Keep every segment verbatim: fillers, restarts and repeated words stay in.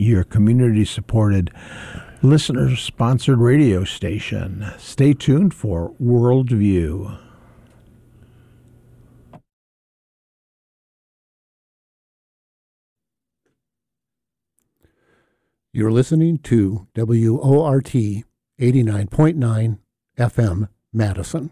your community-supported, listener-sponsored radio station. Stay tuned for Worldview. You're listening to W O R T eighty-nine point nine F M Madison.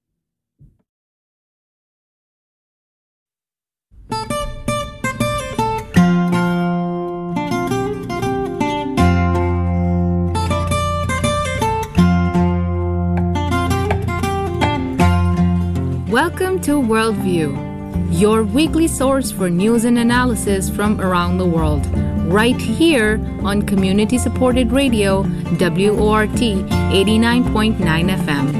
Welcome to Worldview, your weekly source for news and analysis from around the world, right here on community-supported radio, W O R T eighty-nine point nine F M.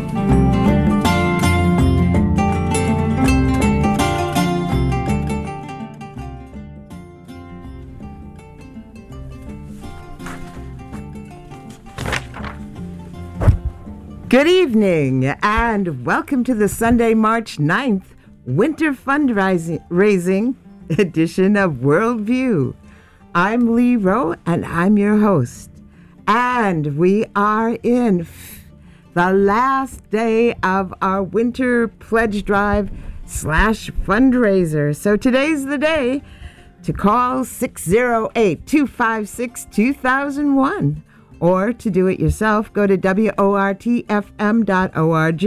Good evening, and welcome to the Sunday, March ninth, Winter Fundraising raising edition of Worldview. I'm Lee Rowe, and I'm your host. And we are in f- the last day of our winter pledge drive slash fundraiser. So today's the day to call six oh eight, two five six, two thousand one. Or to do it yourself, go to W O R T F M dot org,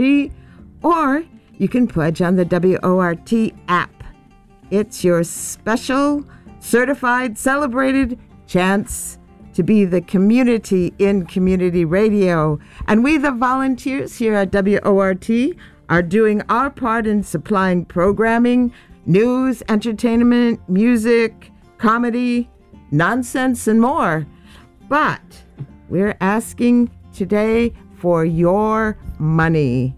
or you can pledge on the W O R T app. It's your special, certified, celebrated chance to be the community in community radio. And we, the volunteers here at W O R T, are doing our part in supplying programming, news, entertainment, music, comedy, nonsense, and more. But we're asking today for your money.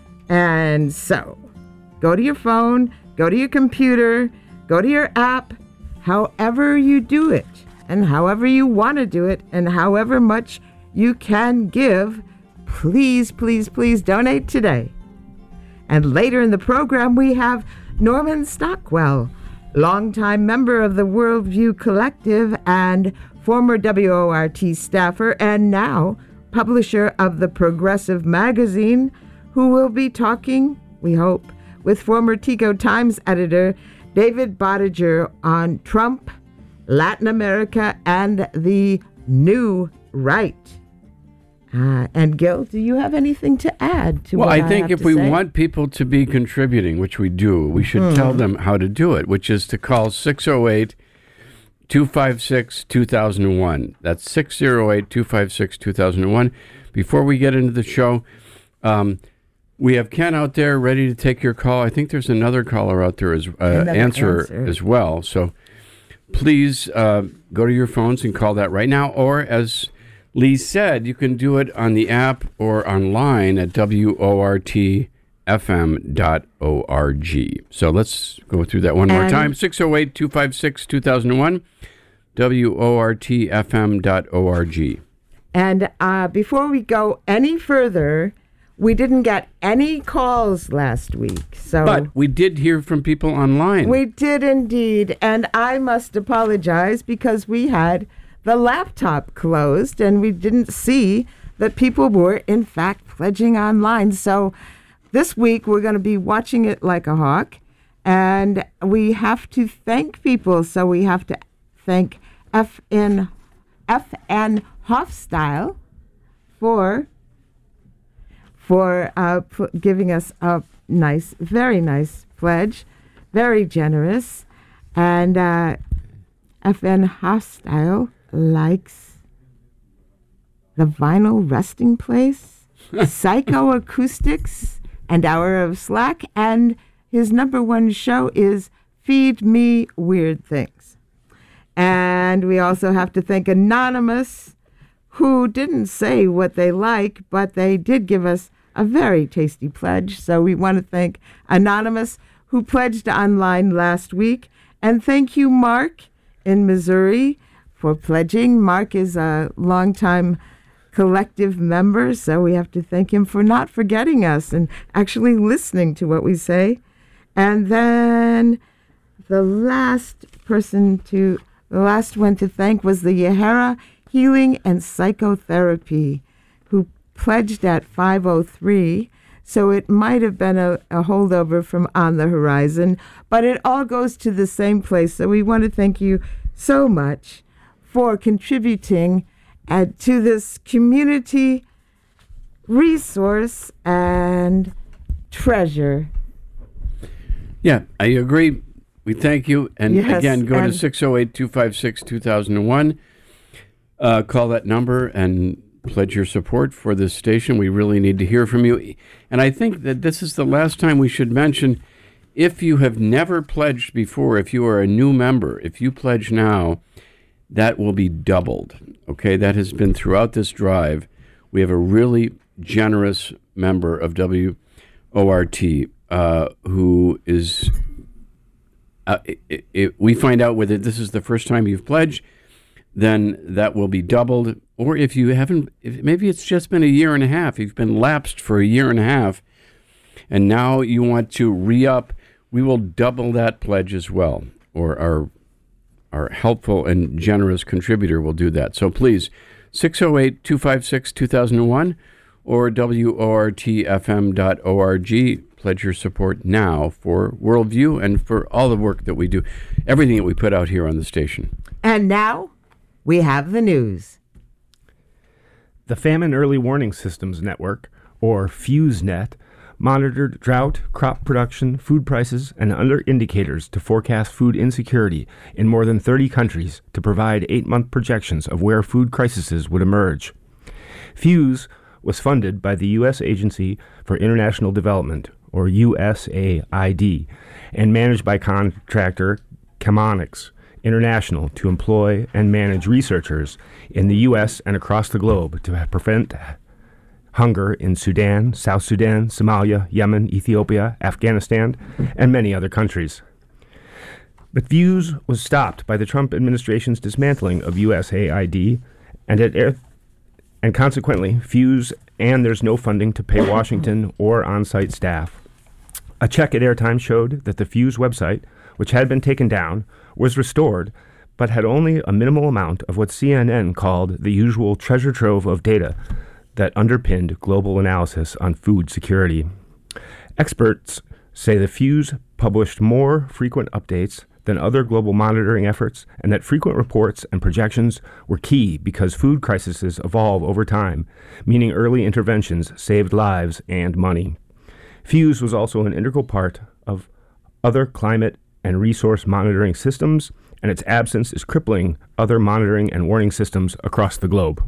And so, go to your phone, go to your computer, go to your app, however you do it, and however you want to do it, and however much you can give, please, please, please donate today. And later in the program, we have Norman Stockwell, longtime member of the Worldview Collective and former W O R T staffer and now publisher of the Progressive magazine, who will be talking, we hope, with former Tico Times editor David Boettiger on Trump, Latin America, and the new right. Uh, and Gil, do you have anything to add to well, what I Well, I think have if to we say? want people to be contributing, which we do, we should mm. tell them how to do it, which is to call six oh eight, two five six, two thousand one. That's six oh eight, two five six, two thousand one. Before we get into the show, um, we have Ken out there ready to take your call. I think there's another caller out there as uh, answer, answer as well. So please uh, go to your phones and call that right now. Or as Lee said, you can do it on the app or online at W O R T F M dot org. So let's go through that one and more time. six oh eight, two five six, two thousand one, W O R T F M dot org. And uh, before we go any further, we didn't get any calls last week. So But we did hear from people online. We did indeed. And I must apologize because we had the laptop closed and we didn't see that people were, in fact, pledging online. So this week, we're going to be watching it like a hawk, and we have to thank people. So we have to thank F N F N Hofstyle for for uh, p- giving us a nice, very nice pledge, very generous. And uh, F N Hofstyle likes the Vinyl Resting Place, Psychoacoustics, and Hour of Slack, and his number one show is Feed Me Weird Things. And we also have to thank Anonymous, who didn't say what they like, but they did give us a very tasty pledge. So we want to thank Anonymous, who pledged online last week. And thank you, Mark, in Missouri, for pledging. Mark is a longtime collective member, so we have to thank him for not forgetting us and actually listening to what we say. And then the last person to The last one to thank was the Yahara Healing and Psychotherapy, who pledged at five oh three. So it might have been a, a holdover from On the Horizon, but it all goes to the same place. So we want to thank you so much for contributing uh, to this community resource and treasure. Yeah, I agree. We thank you. And Yes, again, go and- to six oh eight, two five six, two thousand one. Uh, call that number and pledge your support for this station. We really need to hear from you. And I think that this is the last time we should mention, if you have never pledged before, if you are a new member, if you pledge now, that will be doubled. Okay, that has been throughout this drive. We have a really generous member of W O R T uh, who is, uh, it, it, we find out whether this is the first time you've pledged, then that will be doubled. Or if you haven't, if maybe it's just been a year and a half, you've been lapsed for a year and a half, and now you want to re-up, we will double that pledge as well. Or our our helpful and generous contributor will do that. So please, six oh eight, two five six, two thousand one or W O R T F M dot org. Pledge your support now for Worldview and for all the work that we do, everything that we put out here on the station. And now we have the news. The Famine Early Warning Systems Network, or FuseNet, monitored drought, crop production, food prices, and other indicators to forecast food insecurity in more than thirty countries to provide eight-month projections of where food crises would emerge. FUSE was funded by the U S Agency for International Development, or U S A I D, and managed by contractor Chemonics International to employ and manage researchers in the U S and across the globe to prevent hunger in Sudan, South Sudan, Somalia, Yemen, Ethiopia, Afghanistan, and many other countries. But FUSE was stopped by the Trump administration's dismantling of U S A I D, and it, and consequently, FUSE and there's no funding to pay Washington or on-site staff. A check at Airtime showed that the FUSE website, which had been taken down, was restored, but had only a minimal amount of what C N N called the usual treasure trove of data that underpinned global analysis on food security. Experts say the FUSE published more frequent updates than other global monitoring efforts, and that frequent reports and projections were key because food crises evolve over time, meaning early interventions saved lives and money. FUSE was also an integral part of other climate and resource monitoring systems, and its absence is crippling other monitoring and warning systems across the globe.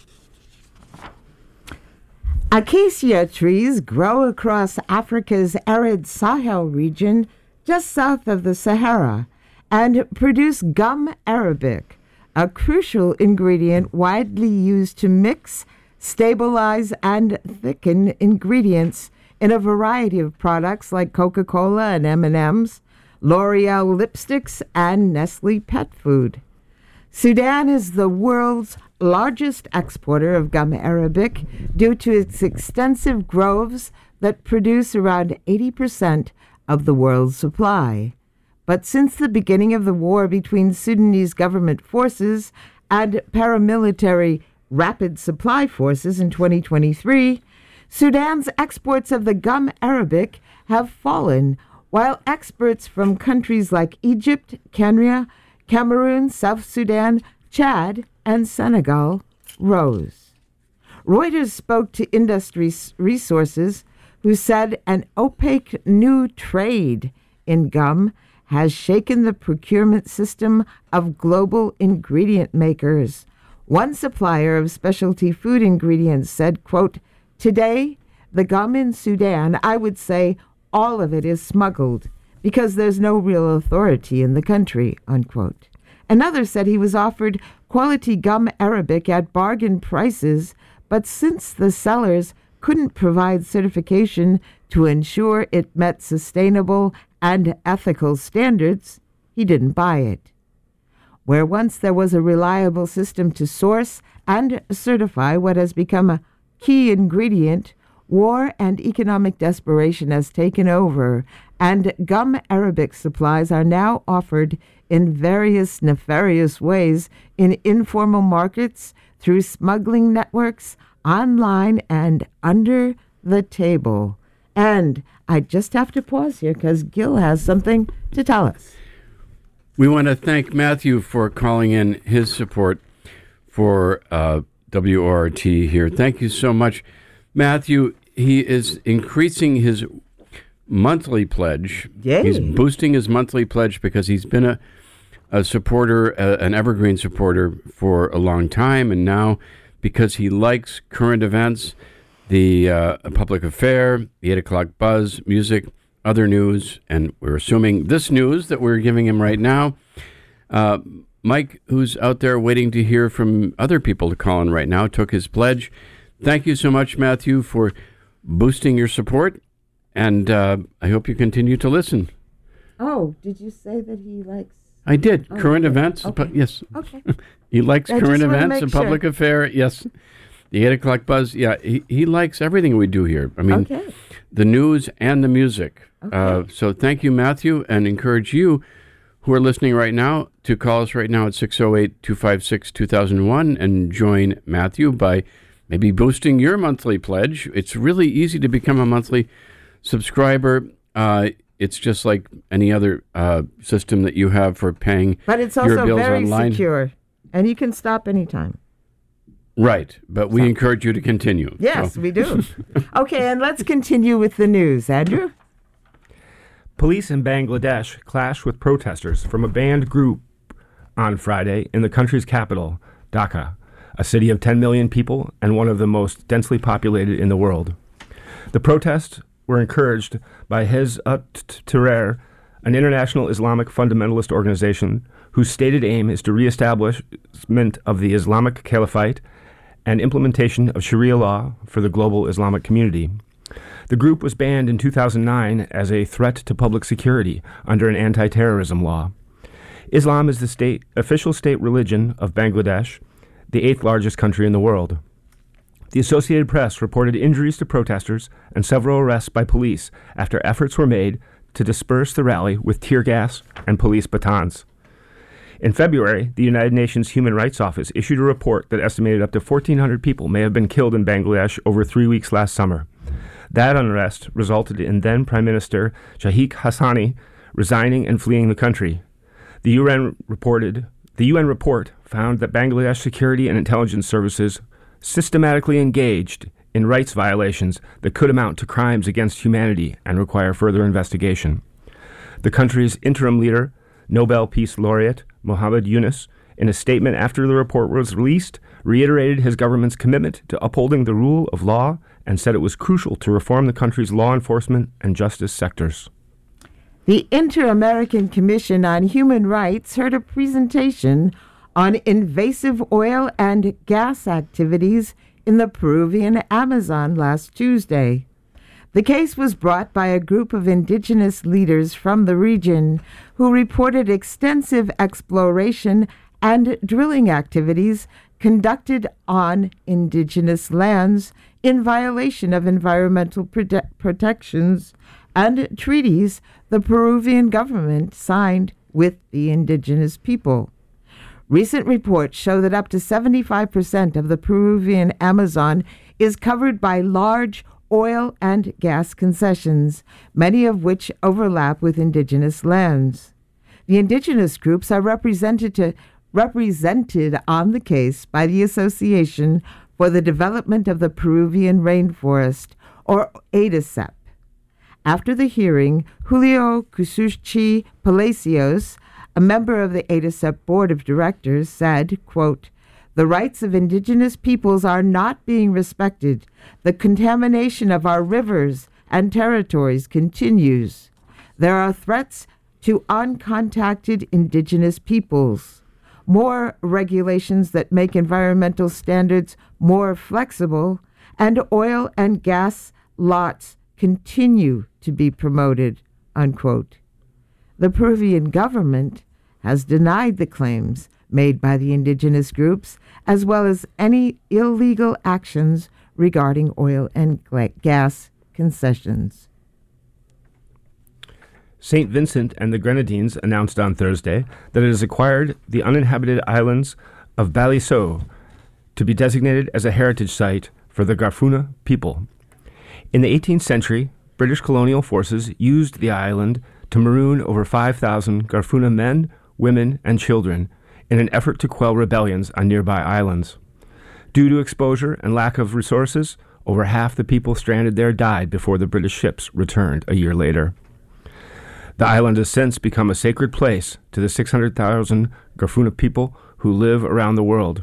Acacia trees grow across Africa's arid Sahel region just south of the Sahara and produce gum arabic, a crucial ingredient widely used to mix, stabilize, and thicken ingredients in a variety of products like Coca-Cola and M and M's, L'Oreal lipsticks, and Nestle pet food. Sudan is the world's largest exporter of gum arabic due to its extensive groves that produce around eighty percent of the world's supply. But since the beginning of the war between Sudanese government forces and paramilitary Rapid Supply Forces in twenty twenty-three, Sudan's exports of the gum arabic have fallen, while exports from countries like Egypt, Kenya, Cameroon, South Sudan, Chad, and Senegal rose. Reuters spoke to industry resources who said an opaque new trade in gum has shaken the procurement system of global ingredient makers. One supplier of specialty food ingredients said, quote, "Today, the gum in Sudan, I would say all of it is smuggled because there's no real authority in the country," unquote. Another said he was offered quality gum arabic at bargain prices, but since the sellers couldn't provide certification to ensure it met sustainable and ethical standards, he didn't buy it. Where once there was a reliable system to source and certify what has become a key ingredient, war and economic desperation has taken over, and gum arabic supplies are now offered in various nefarious ways in informal markets, through smuggling networks, online, and under the table. And I just have to pause here because Gil has something to tell us. We want to thank Matthew for calling in his support for uh, W O R T here. Thank you so much. Matthew, he is increasing his monthly pledge. Yay. He's boosting his monthly pledge because he's been a, a supporter, a, an Evergreen supporter for a long time. And now, because he likes current events, the uh, public affair, the eight o'clock buzz, music, other news, and we're assuming this news that we're giving him right now. Uh, Mike, who's out there waiting to hear from other people to call in right now, took his pledge. Thank you so much, Matthew, for boosting your support, and uh, I hope you continue to listen. Oh, did you say that he likes... I did. Oh, current okay. events. Okay. pu- yes. Okay. He likes I current just wanna events make and public sure. affair. Yes. The eight o'clock buzz. Yeah, he, he likes everything we do here. I mean, Okay. the news and the music. Okay. Uh, so thank you, Matthew, and encourage you who are listening right now to call us right now at six oh eight, two five six, two thousand one and join Matthew by maybe boosting your monthly pledge. It's really easy to become a monthly subscriber. Uh, it's just like any other uh, system that you have for paying But it's your also bills very online. secure, and you can stop anytime. Right, but we encourage you to continue. Yes, So- we do. Okay, and let's continue with the news. Andrew? Police in Bangladesh clashed with protesters from a banned group on Friday in the country's capital, Dhaka, a city of ten million people and one of the most densely populated in the world. The protests were encouraged by Hizb ut-Tahrir, an international Islamic fundamentalist organization whose stated aim is to reestablishment of the Islamic Caliphate and implementation of Sharia law for the global Islamic community. The group was banned in two thousand nine as a threat to public security under an anti-terrorism law. Islam is the state official state religion of Bangladesh, the eighth largest country in the world. The Associated Press reported injuries to protesters and several arrests by police after efforts were made to disperse the rally with tear gas and police batons. In February, the United Nations Human Rights Office issued a report that estimated up to fourteen hundred people may have been killed in Bangladesh over three weeks last summer. That unrest resulted in then Prime Minister Shaikh Hassani resigning and fleeing the country. The U N reported the U N report found that Bangladesh security and intelligence services systematically engaged in rights violations that could amount to crimes against humanity and require further investigation. The country's interim leader, Nobel Peace Laureate Muhammad Yunus, in a statement after the report was released, reiterated his government's commitment to upholding the rule of law and said it was crucial to reform the country's law enforcement and justice sectors. The Inter-American Commission on Human Rights heard a presentation on invasive oil and gas activities in the Peruvian Amazon last Tuesday. The case was brought by a group of indigenous leaders from the region who reported extensive exploration and drilling activities conducted on indigenous lands in violation of environmental prote- protections and treaties the Peruvian government signed with the indigenous people. Recent reports show that up to seventy-five percent of the Peruvian Amazon is covered by large oil and gas concessions, many of which overlap with indigenous lands. The indigenous groups are represented, to, represented on the case by the Association for the Development of the Peruvian Rainforest, or A D A C E P. After the hearing, Julio Cusuchi Palacios, a member of the A D A C E P Board of Directors, said, quote, "The rights of indigenous peoples are not being respected. The contamination of our rivers and territories continues. There are threats to uncontacted indigenous peoples. More regulations that make environmental standards more flexible, and oil and gas lots continue to be promoted," unquote. The Peruvian government has denied the claims made by the indigenous groups, as well as any illegal actions regarding oil and gas concessions. Saint Vincent and the Grenadines announced on Thursday that it has acquired the uninhabited islands of Baliceaux to be designated as a heritage site for the Garifuna people. In the eighteenth century, British colonial forces used the island to maroon over five thousand Garifuna men, women, and children in an effort to quell rebellions on nearby islands. Due to exposure and lack of resources, over half the people stranded there died before the British ships returned a year later. The island has since become a sacred place to the six hundred thousand Garifuna people who live around the world.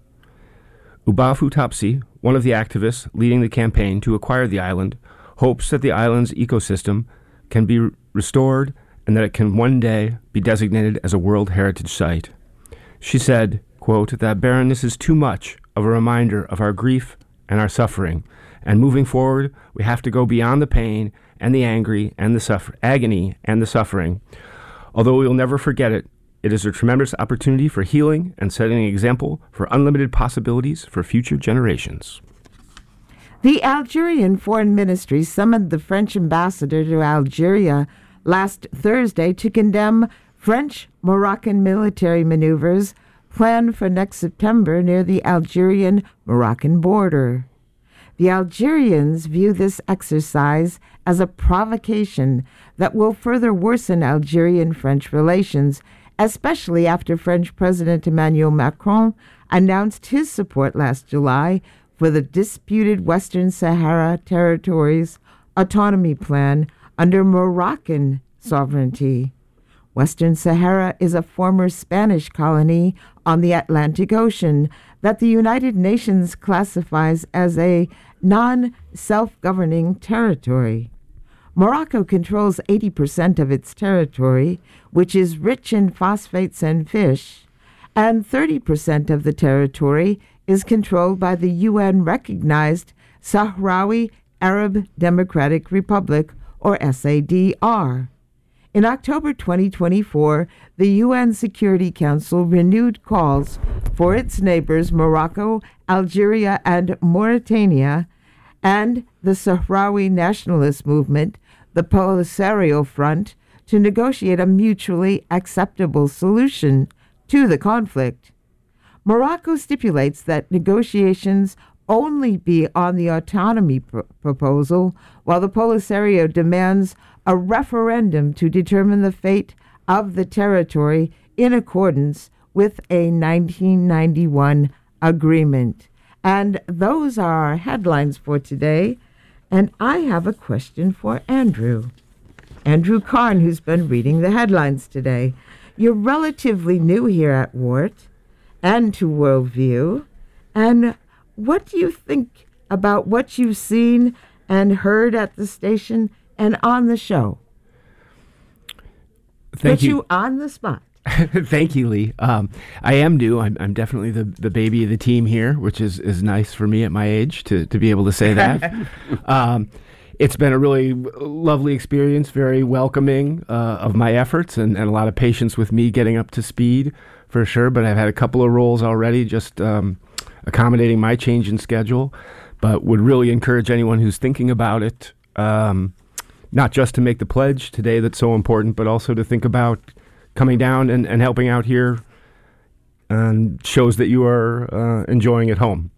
Ubafu Tapsi, one of the activists leading the campaign to acquire the island, hopes that the island's ecosystem can be restored and that it can one day be designated as a World Heritage Site. She said, quote, that barrenness is too much of a reminder of our grief and our suffering, and moving forward, we have to go beyond the pain and the angry and the suffer- agony and the suffering. Although we will never forget it, it is a tremendous opportunity for healing and setting an example for unlimited possibilities for future generations. The Algerian Foreign Ministry summoned the French ambassador to Algeria last Thursday to condemn French-Moroccan military maneuvers planned for next September near the Algerian-Moroccan border. The Algerians view this exercise as a provocation that will further worsen Algerian-French relations, especially after French President Emmanuel Macron announced his support last July for the disputed Western Sahara Territories autonomy plan under Moroccan sovereignty. Western Sahara is a former Spanish colony on the Atlantic Ocean that the United Nations classifies as a non-self-governing territory. Morocco controls eighty percent of its territory, which is rich in phosphates and fish, and thirty percent of the territory is controlled by the U N-recognized Sahrawi Arab Democratic Republic, or S A D R. In October twenty twenty-four, the U N Security Council renewed calls for its neighbors Morocco, Algeria, and Mauritania, and the Sahrawi nationalist movement, the Polisario Front, to negotiate a mutually acceptable solution to the conflict. Morocco stipulates that negotiations only be on the autonomy pr- proposal, while the Polisario demands a referendum to determine the fate of the territory in accordance with a nineteen ninety-one agreement. And those are our headlines for today. And I have a question for Andrew. Andrew Karn, who's been reading the headlines today. You're relatively new here at W O R T and to Worldview. And what do you think about what you've seen and heard at the station and on the show? Thank Put you. you on the spot. Thank you, Lee. Um, I am new. I'm, I'm definitely the, the baby of the team here, which is, is nice for me at my age to, to be able to say that. um, it's been a really lovely experience, very welcoming uh, of my efforts, and, and a lot of patience with me getting up to speed for sure. But I've had a couple of roles already, just um, accommodating my change in schedule. But would really encourage anyone who's thinking about it, um, not just to make the pledge today that's so important, but also to think about coming down and, and helping out here, and shows that you are uh, enjoying at home.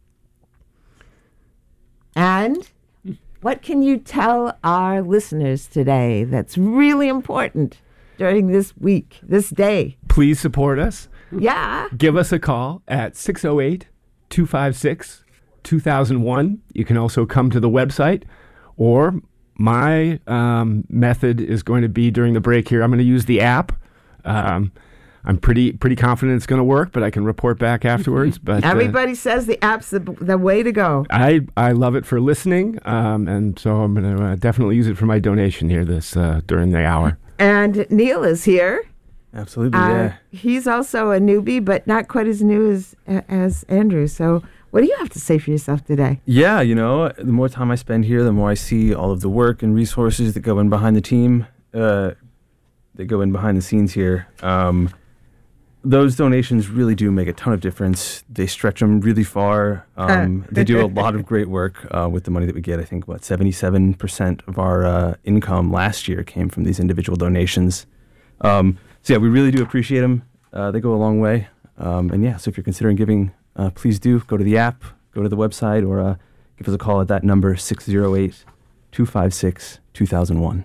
And what can you tell our listeners today that's really important during this week, this day? Please support us. Yeah. Give us a call at six oh eight, two five six, two thousand one. You can also come to the website, or my um, method is going to be during the break here. I'm going to use the app. Um, I'm pretty pretty confident it's going to work, but I can report back afterwards. But Everybody uh, says the app's the, the way to go. I, I love it for listening, um, and so I'm going to uh, definitely use it for my donation here this uh, during the hour. And Neil is here. Absolutely, Uh, yeah. He's also a newbie, but not quite as new as as Andrew. So what do you have to say for yourself today? Yeah, you know, the more time I spend here, the more I see all of the work and resources that go in behind the team, uh, that go in behind the scenes here. Um, those donations really do make a ton of difference. They stretch them really far. Um, they do a lot of great work uh, with the money that we get. I think, what, seventy-seven percent of our uh, income last year came from these individual donations. Um, so, yeah, we really do appreciate them. Uh, they go a long way. Um, and, yeah, so if you're considering giving, uh, please do go to the app, go to the website, or uh, give us a call at that number, six oh eight, two five six, two thousand one.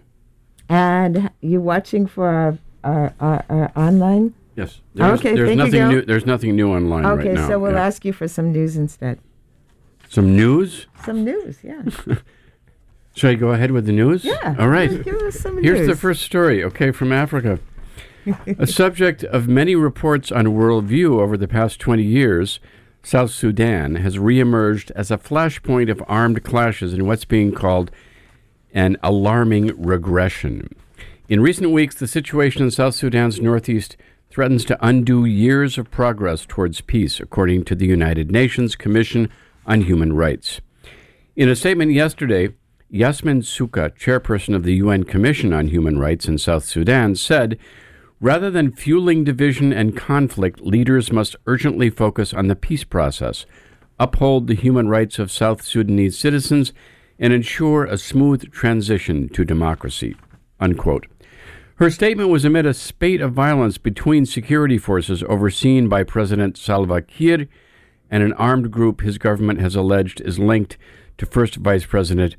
And you're watching for our, our, our, our online? Yes. There's, Okay, there's thank you, nothing Gil. new. There's nothing new online Okay, right now. so we'll Yeah. ask you for some news instead. Some news. Some news, yeah. Should I go ahead with the news? Yeah. All right. Give us some Here's news. the first story, okay, from Africa. A subject of many reports on Worldview over the past twenty years, South Sudan has reemerged as a flashpoint of armed clashes in what's being called an alarming regression. In recent weeks, the situation in South Sudan's northeast threatens to undo years of progress towards peace, according to the United Nations Commission on Human Rights. In a statement yesterday, Yasmin Suka, chairperson of the U N Commission on Human Rights in South Sudan, said, rather than fueling division and conflict, leaders must urgently focus on the peace process, uphold the human rights of South Sudanese citizens, and ensure a smooth transition to democracy, unquote. Her statement was amid a spate of violence between security forces overseen by President Salva Kiir and an armed group his government has alleged is linked to First Vice President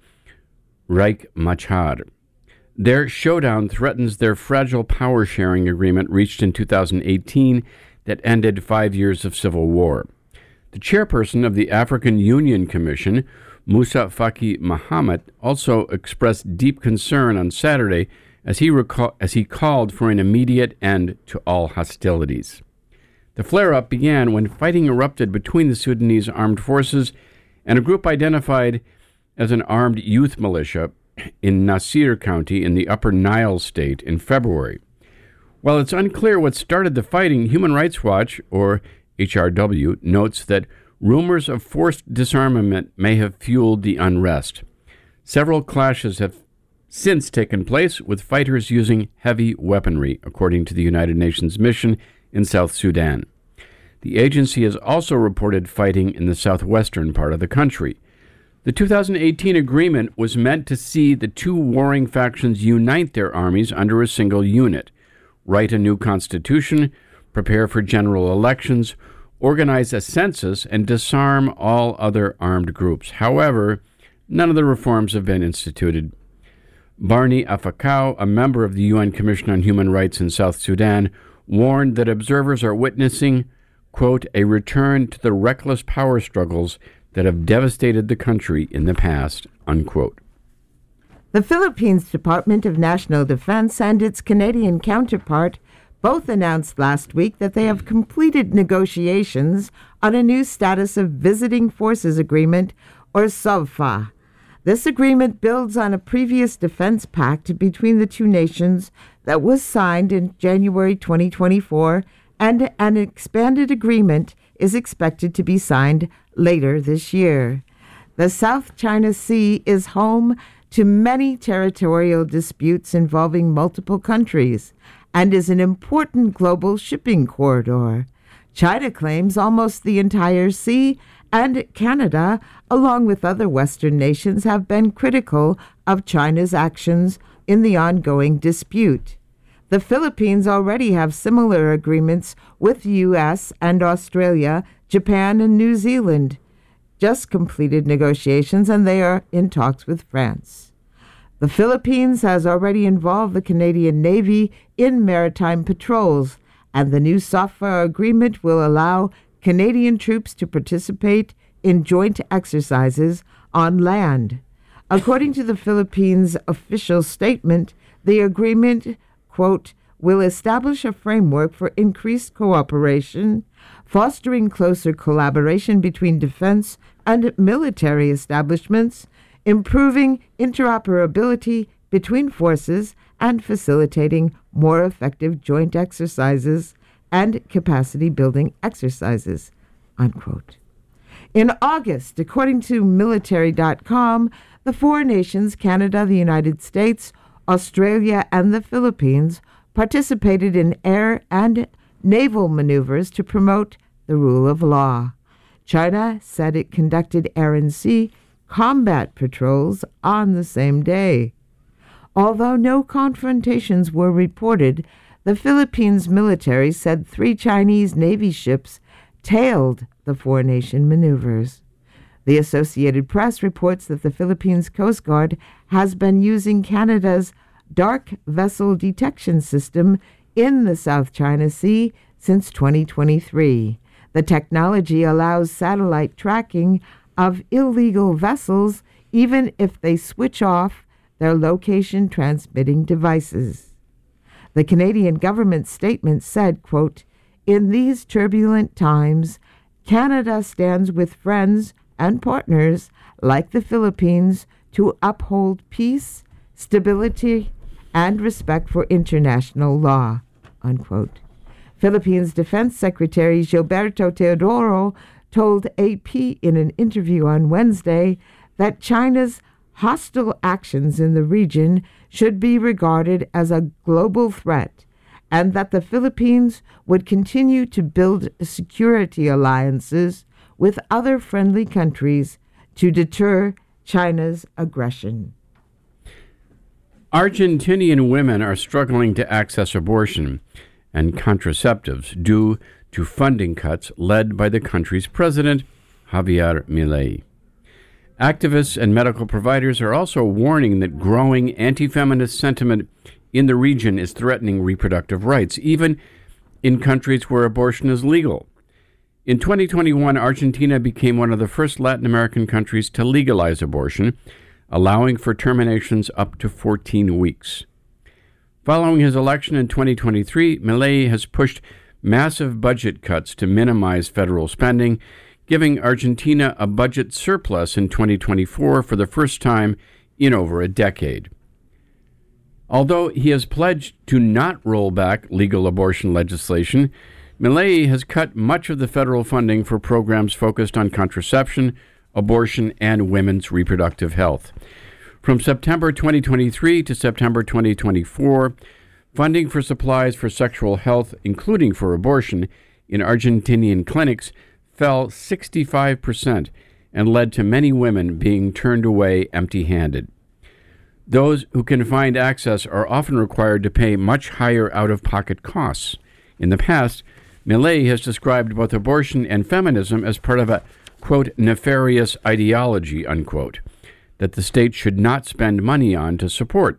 Riek Machar. Their showdown threatens their fragile power-sharing agreement reached in two thousand eighteen that ended five years of civil war. The chairperson of the African Union Commission, Musa Faki Mahamat, also expressed deep concern on Saturday as he, recall, as he called for an immediate end to all hostilities. The flare-up began when fighting erupted between the Sudanese armed forces and a group identified as an armed youth militia in Nasir County in the Upper Nile State in February. While it's unclear what started the fighting, Human Rights Watch, or H R W, notes that rumors of forced disarmament may have fueled the unrest. Several clashes have since taken place, with fighters using heavy weaponry, according to the United Nations mission in South Sudan. The agency has also reported fighting in the southwestern part of the country. The two thousand eighteen agreement was meant to see the two warring factions unite their armies under a single unit, write a new constitution, prepare for general elections, organize a census, and disarm all other armed groups. However, none of the reforms have been instituted. Barney Afakau, a member of the U N Commission on Human Rights in South Sudan, warned that observers are witnessing, quote, a return to the reckless power struggles that have devastated the country in the past, unquote. The Philippines Department of National Defense and its Canadian counterpart both announced last week that they have completed negotiations on a new Status of Visiting Forces Agreement, or SOVFA. This agreement builds on a previous defense pact between the two nations that was signed in January twenty twenty-four, and an expanded agreement is expected to be signed later this year. The South China Sea is home to many territorial disputes involving multiple countries and is an important global shipping corridor. China claims almost the entire sea, and Canada, along with other Western nations, have been critical of China's actions in the ongoing dispute. The Philippines already have similar agreements with the U S and Australia, Japan, and New Zealand. Just completed negotiations, and they are in talks with France. The Philippines has already involved the Canadian Navy in maritime patrols, and the new SOVFA agreement will allow Canadian troops to participate in joint exercises on land. According to the Philippines' official statement, the agreement, quote, will establish a framework for increased cooperation, fostering closer collaboration between defense and military establishments, improving interoperability between forces, and facilitating more effective joint exercises and capacity-building exercises, unquote. In August, according to military dot com, the four nations, Canada, the United States, Australia, and the Philippines, participated in air and naval maneuvers to promote the rule of law. China said it conducted air and sea combat patrols on the same day. Although no confrontations were reported, the Philippines military said three Chinese Navy ships tailed the four-nation maneuvers. The Associated Press reports that the Philippines Coast Guard has been using Canada's dark vessel detection system in the South China Sea since twenty twenty-three. The technology allows satellite tracking of illegal vessels even if they switch off their location transmitting devices. The Canadian government statement said, quote, "In these turbulent times, Canada stands with friends and partners like the Philippines to uphold peace, stability, and respect for international law," unquote. Philippines Defense Secretary Gilberto Teodoro told A P in an interview on Wednesday that China's hostile actions in the region should be regarded as a global threat and that the Philippines would continue to build security alliances with other friendly countries to deter China's aggression. Argentinian women are struggling to access abortion and contraceptives due to funding cuts led by the country's president, Javier Milei. Activists and medical providers are also warning that growing anti-feminist sentiment in the region is threatening reproductive rights, even in countries where abortion is legal. In twenty twenty-one, Argentina became one of the first Latin American countries to legalize abortion, allowing for terminations up to fourteen weeks. Following his election in twenty twenty-three, Milei has pushed massive budget cuts to minimize federal spending, giving Argentina a budget surplus in twenty twenty-four for the first time in over a decade. Although he has pledged to not roll back legal abortion legislation, Milei has cut much of the federal funding for programs focused on contraception, abortion, and women's reproductive health. From September twenty twenty-three to September twenty twenty-four, funding for supplies for sexual health, including for abortion, in Argentinian clinics fell sixty-five percent and led to many women being turned away empty-handed. Those who can find access are often required to pay much higher out-of-pocket costs. In the past, Milei has described both abortion and feminism as part of a, quote, nefarious ideology, unquote, that the state should not spend money on to support.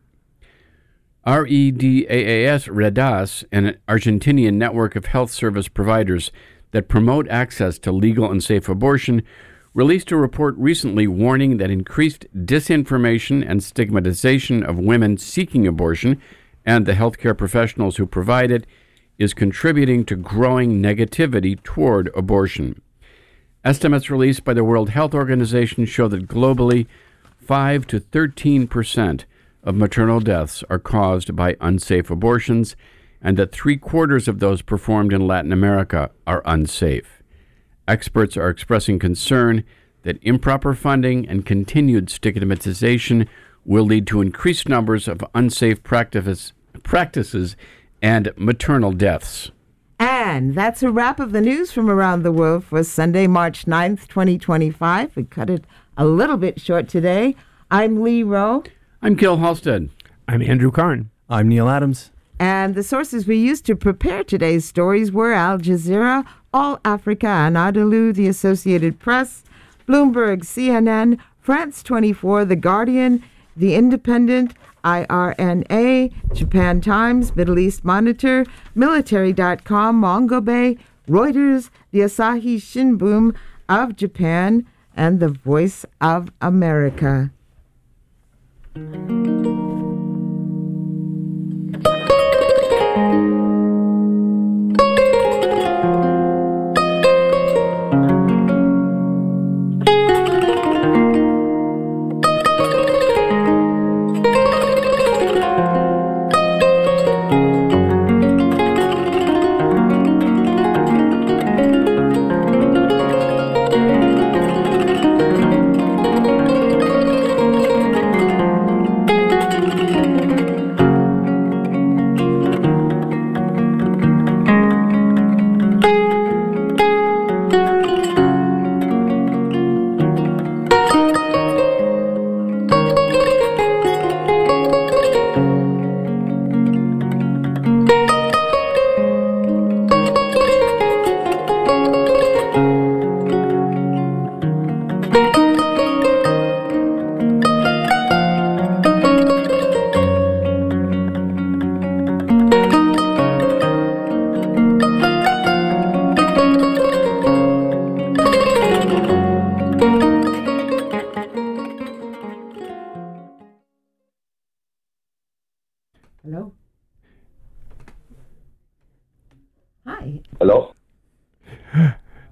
Redas Redas, an Argentinian network of health service providers that promote access to legal and safe abortion, released a report recently warning that increased disinformation and stigmatization of women seeking abortion and the healthcare professionals who provide it is contributing to growing negativity toward abortion. Estimates released by the World Health Organization show that globally, five to thirteen percent of maternal deaths are caused by unsafe abortions, and that three-quarters of those performed in Latin America are unsafe. Experts are expressing concern that improper funding and continued stigmatization will lead to increased numbers of unsafe practice, practices and maternal deaths. And that's a wrap of the news from around the world for Sunday, March ninth, twenty twenty-five. We cut it a little bit short today. I'm Lee Rowe. I'm Gil Halstead. I'm Andrew Karn. I'm Neil Adams. And the sources we used to prepare today's stories were Al Jazeera, All Africa, Anadolu, The Associated Press, Bloomberg, C N N, France twenty-four, The Guardian, The Independent, I R N A, Japan Times, Middle East Monitor, Military dot com, Mongobe, Reuters, The Asahi Shimbun of Japan, and The Voice of America.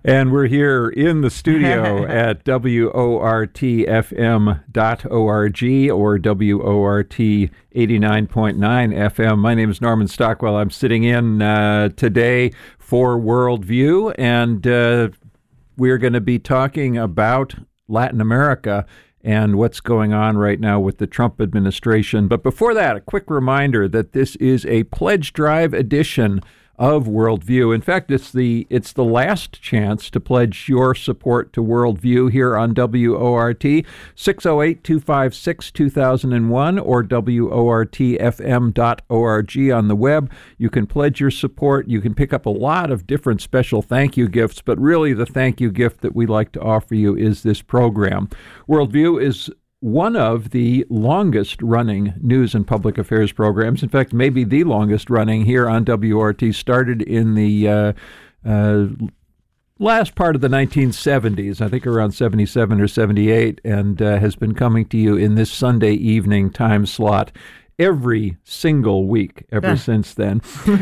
And we're here in the studio at W O R T F M dot org or W O R T eighty-nine point nine F M. My name is Norman Stockwell. I'm sitting in uh, today for Worldview, and uh, we're going to be talking about Latin America and what's going on right now with the Trump administration. But before that, a quick reminder that this is a pledge drive edition of Worldview. In fact, it's the it's the last chance to pledge your support to Worldview here on W O R T, six oh eight, two five six, two thousand one or W O R T F M dot org on the web. You can pledge your support. You can pick up a lot of different special thank you gifts, but really the thank you gift that we like to offer you is this program. Worldview is one of the longest running news and public affairs programs. In fact, maybe the longest running here on W O R T, started in the uh, uh, last part of the nineteen seventies, I think around seventy-seven or seventy-eight, and uh, has been coming to you in this Sunday evening time slot every single week ever yeah. since then.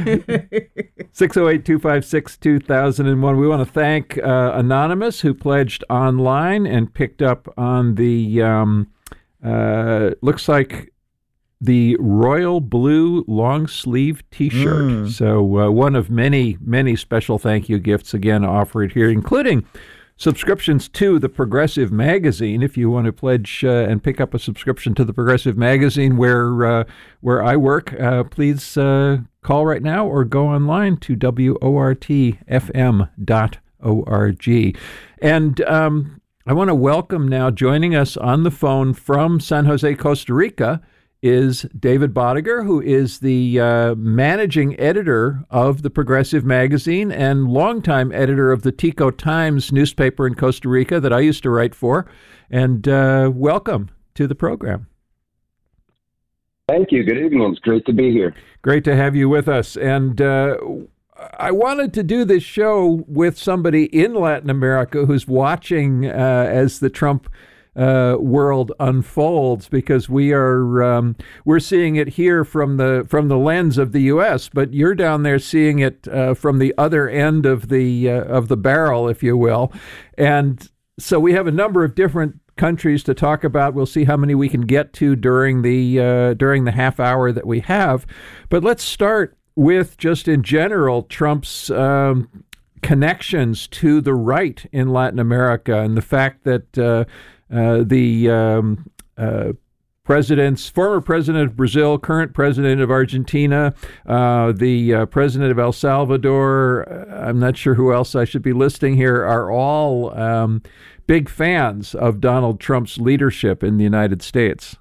six oh eight, two five six, two thousand one. We want to thank uh, Anonymous, who pledged online and picked up on the, um, uh, looks like the royal blue long sleeve T-shirt. Mm. So uh, one of many, many special thank you gifts again offered here, including subscriptions to the Progressive Magazine. If you want to pledge uh, and pick up a subscription to the Progressive Magazine where uh, where I work, uh, please uh, call right now or go online to W O R T F M dot org. And um, I want to welcome now, joining us on the phone from San Jose, Costa Rica, is David Bodiger, who is the uh, managing editor of the Progressive Magazine and longtime editor of the Tico Times newspaper in Costa Rica that I used to write for. And uh, welcome to the program. Thank you. Good evening. It's great to be here. Great to have you with us. And uh, I wanted to do this show with somebody in Latin America who's watching uh, as the Trump Uh, world unfolds, because we are um, we're seeing it here from the from the lens of the U S, but you're down there seeing it uh, from the other end of the uh, of the barrel, if you will. And so we have a number of different countries to talk about. We'll see how many we can get to during the uh, during the half hour that we have. But let's start with, just in general, Trump's um, connections to the right in Latin America, and the fact that uh, Uh, the um, uh, presidents, former president of Brazil, current president of Argentina, uh, the uh, president of El Salvador, uh, I'm not sure who else I should be listing here, are all um, big fans of Donald Trump's leadership in the United States.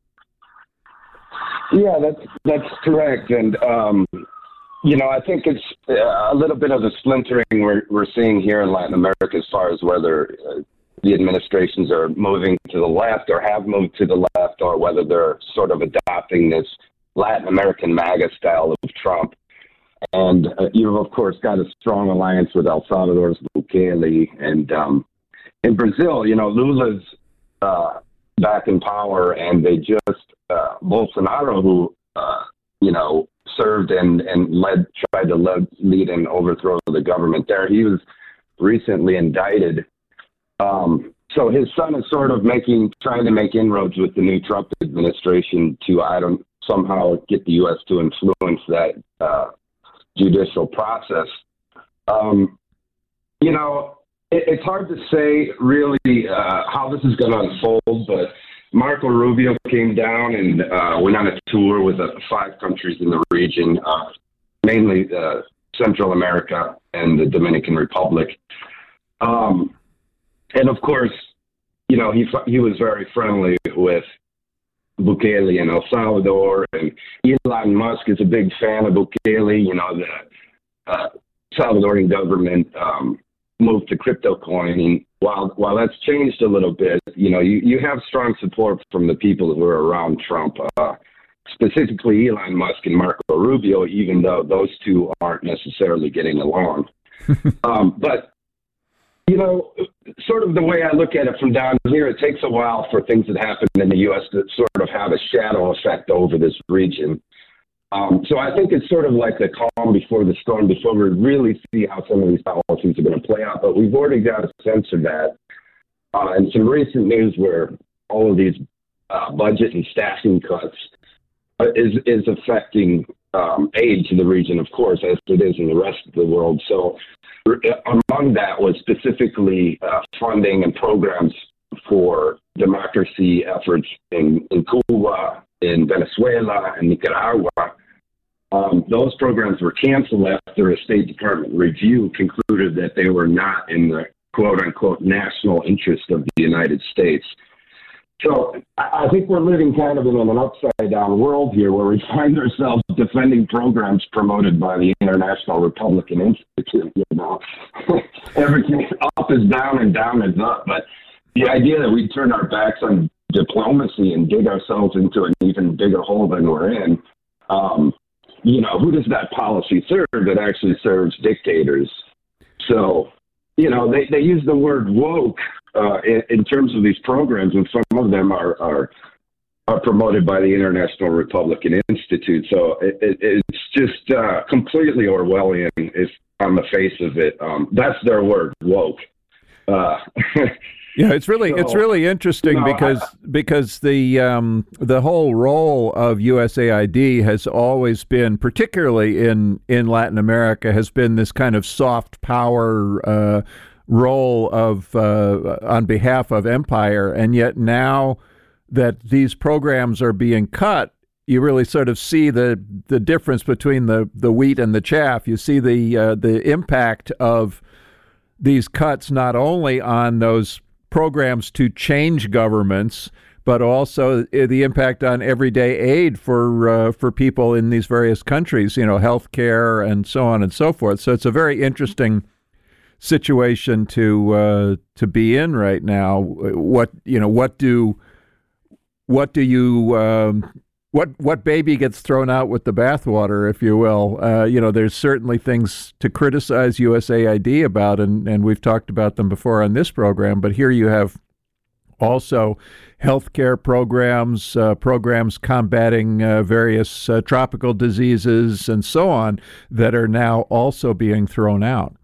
Yeah, that's that's correct. And, um, you know, I think it's a little bit of the splintering we're, we're seeing here in Latin America as far as whether uh, the administrations are moving to the left or have moved to the left, or whether they're sort of adopting this Latin American MAGA style of Trump. And uh, you've, of course, got a strong alliance with El Salvador's Bukele. And um, in Brazil, you know, Lula's uh, back in power, and they just, uh, Bolsonaro, who, uh, you know, served and, and led, tried to lead, lead and overthrow the government there. He was recently indicted. Um, so his son is sort of making, trying to make inroads with the new Trump administration to, I don't, somehow get the U S to influence that uh, judicial process. Um, you know, it, it's hard to say really uh, how this is going to unfold, but Marco Rubio came down and uh, went on a tour with uh, five countries in the region, uh, mainly uh, Central America and the Dominican Republic. Um, And of course, you know, he he was very friendly with Bukele in El Salvador, and Elon Musk is a big fan of Bukele. You know, the uh, Salvadorian government um, moved to crypto coining. While while that's changed a little bit, you know, you, you have strong support from the people who are around Trump, uh, specifically Elon Musk and Marco Rubio, even though those two aren't necessarily getting along. um, but You know, sort of the way I look at it from down here, it takes a while for things that happen in the U S to sort of have a shadow effect over this region. Um, so I think it's sort of like the calm before the storm, before we really see how some of these policies are going to play out. But we've already got a sense of that. Uh, and some recent news where all of these uh, budget and staffing cuts uh, is, is affecting um, aid to the region, of course, as it is in the rest of the world. So among that was specifically uh, funding and programs for democracy efforts in, in Cuba, in Venezuela, and Nicaragua. Um, those programs were canceled after a State Department review concluded that they were not in the quote-unquote national interest of the United States. So I think we're living kind of in an upside-down world here where we find ourselves defending programs promoted by the International Republican Institute. You know, everything up is down and down is up. But the idea that we turn our backs on diplomacy and dig ourselves into an even bigger hole than we're in, um, you know, who does that policy serve? It actually serves dictators. So, you know, they, they use the word woke uh, in, in terms of these programs, and some of them are are, are promoted by the International Republican Institute. So it, it, it's just uh, completely Orwellian if, on the face of it. Um, that's their word, woke. Uh, Yeah, it's really so, it's really interesting no, because I, because the um, the whole role of U S A I D has always been, particularly in, in Latin America, has been this kind of soft power uh, role of uh, on behalf of empire, and yet now that these programs are being cut, you really sort of see the the difference between the, the wheat and the chaff. You see the uh, the impact of these cuts not only on those programs to change governments, but also the impact on everyday aid for uh, for people in these various countries, you know, healthcare and so on and so forth. So it's a very interesting situation to uh, to be in right now. What you know, what do what do you um, what what baby gets thrown out with the bathwater, if you will? Uh, you know, there's certainly things to criticize U S A I D about, and, and we've talked about them before on this program. But here you have also healthcare programs, uh, programs combating uh, various uh, tropical diseases and so on that are now also being thrown out.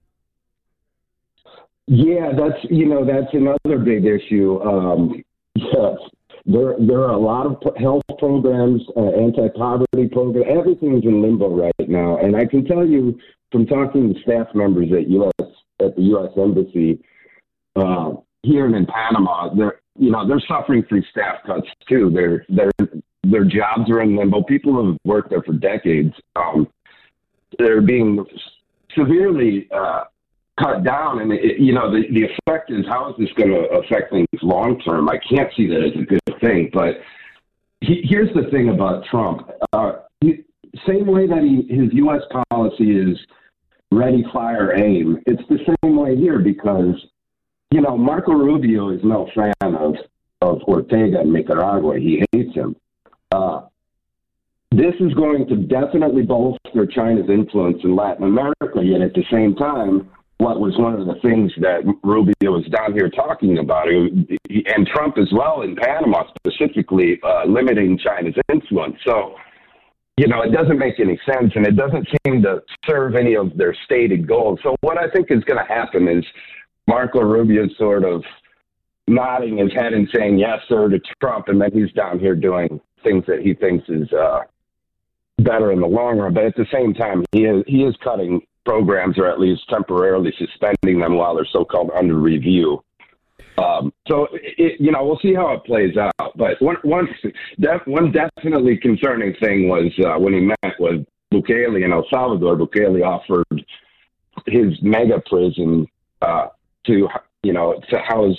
Yeah, that's you know that's another big issue. Um, yeah. There, there are a lot of health programs, uh, anti-poverty programs. Everything's in limbo right now, and I can tell you from talking to staff members at U S at the U S Embassy uh, here and in Panama, they're you know they're suffering through staff cuts too. Their their their jobs are in limbo. People who have worked there for decades, um, they're being severely uh, cut down, and it, you know the, the effect is, how is this going to affect things long term? I can't see that as a good thing. But he, here's the thing about Trump: uh, he, same way that he, his U S policy is ready, fire, aim. It's the same way here, because you know Marco Rubio is no fan of of Ortega in Nicaragua. He hates him. Uh, this is going to definitely bolster China's influence in Latin America. Yet at the same time, what was one of the things that Rubio was down here talking about, and Trump as well in Panama specifically, uh, limiting China's influence. So, you know, it doesn't make any sense, and it doesn't seem to serve any of their stated goals. So what I think is going to happen is Marco Rubio sort of nodding his head and saying, yes, sir, to Trump, and then he's down here doing things that he thinks is uh, better in the long run. But at the same time, he is, he is cutting programs, or at least temporarily suspending them while they're so-called under review. Um, so, it, you know, we'll see how it plays out. But one, one, def, one definitely concerning thing was uh, when he met with Bukele in El Salvador. Bukele offered his mega prison uh, to, you know, to house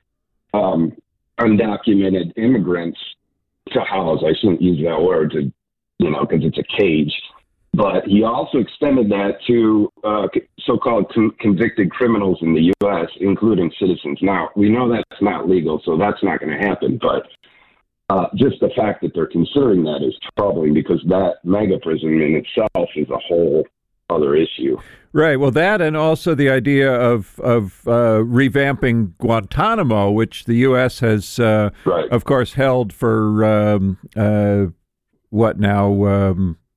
um, undocumented immigrants. To house, I shouldn't use that word, to, you know, because it's a cage. But he also extended that to uh, so-called con- convicted criminals in the U S, including citizens. Now, we know that's not legal, so that's not going to happen. But uh, just the fact that they're considering that is troubling, because that mega prison in itself is a whole other issue. Right. Well, that, and also the idea of of uh, revamping Guantanamo, which the U S has, uh, right. of course, held for um, uh, what now? Um,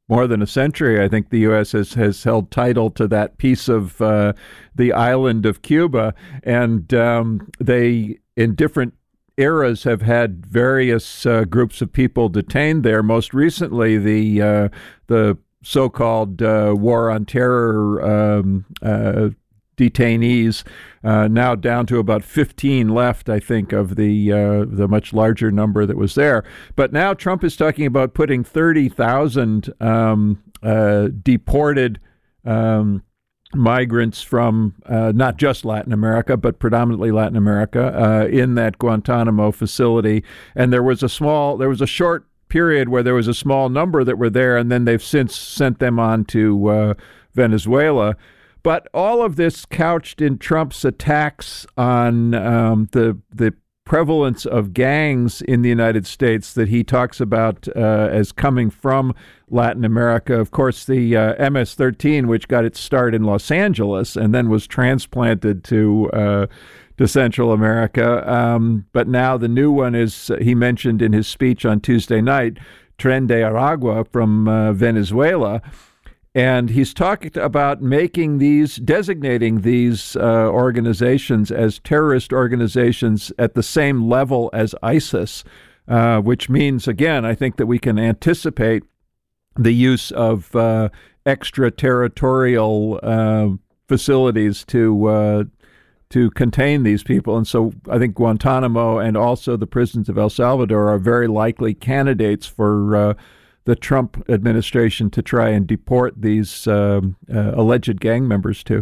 more than a century, I think the U S has, has held title to that piece of uh, the island of Cuba. And um, they, in different eras, have had various uh, groups of people detained there. Most recently, the uh, the so-called uh, War on Terror um, uh, detainees, uh, now down to about fifteen left, I think, of the uh, the much larger number that was there. But now Trump is talking about putting thirty thousand um, uh, deported um, migrants from uh, not just Latin America, but predominantly Latin America uh, in that Guantanamo facility. And there was a small, there was a short period where there was a small number that were there, and then they've since sent them on to uh, Venezuela. But all of this couched in Trump's attacks on um, the the prevalence of gangs in the United States that he talks about uh, as coming from Latin America. Of course, the uh, M S thirteen, which got its start in Los Angeles and then was transplanted to uh, to Central America. Um, but now the new one is, uh, he mentioned in his speech on Tuesday night, Tren de Aragua from uh, Venezuela. And he's talking about making these, designating these uh, organizations as terrorist organizations at the same level as ISIS, uh, which means, again, I think that we can anticipate the use of uh, extraterritorial uh, facilities to uh, to contain these people. And so I think Guantanamo and also the prisons of El Salvador are very likely candidates for uh, the Trump administration to try and deport these um, uh, alleged gang members to.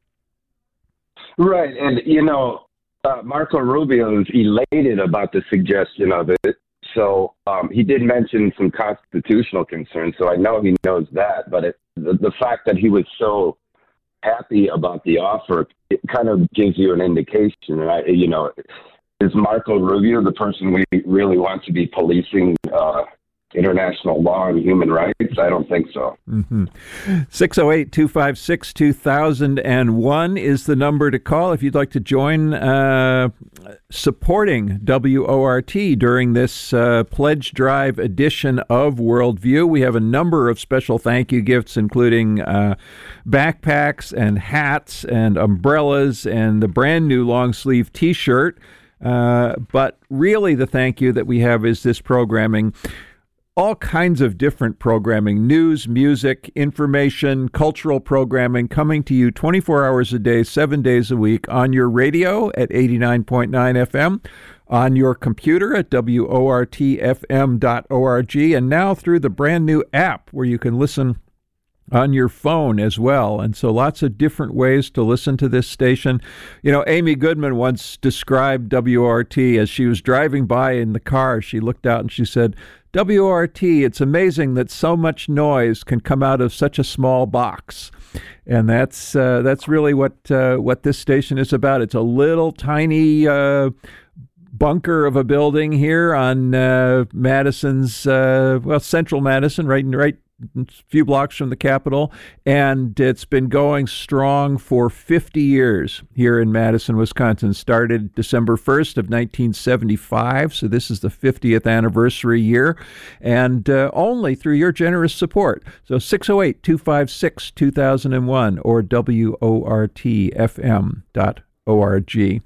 Right. And, you know, uh, Marco Rubio is elated about the suggestion of it. So um, he did mention some constitutional concerns. So I know he knows that. But it, the, the fact that he was so happy about the offer, it kind of gives you an indication. And, I, you know, is Marco Rubio the person we really want to be policing uh international law and human rights? I don't think so. Mm-hmm. six oh eight, two five six, two thousand one is the number to call if you'd like to join uh, supporting W O R T during this uh, pledge drive edition of Worldview. We have a number of special thank you gifts, including uh, backpacks and hats and umbrellas and the brand new long sleeve T-shirt. Uh, but really the thank you that we have is this programming. All kinds of different programming, news, music, information, cultural programming coming to you twenty-four hours a day, seven days a week on your radio at eighty-nine point nine F M, on your computer at W O R T F M dot org, and now through the brand new app where you can listen on your phone as well. And so lots of different ways to listen to this station. You know, Amy Goodman once described W O R T as she was driving by in the car. She looked out and she said, W O R T, it's amazing that so much noise can come out of such a small box. And that's uh, that's really what uh, what this station is about. It's a little tiny uh, bunker of a building here on uh, Madison's, uh, well, central Madison, right, right a few blocks from the Capitol, and it's been going strong for fifty years here in Madison, Wisconsin. Started December first of nineteen seventy-five, so this is the fiftieth anniversary year, and uh, only through your generous support. So six oh eight, two five six, two thousand one or W O R T F M dot org.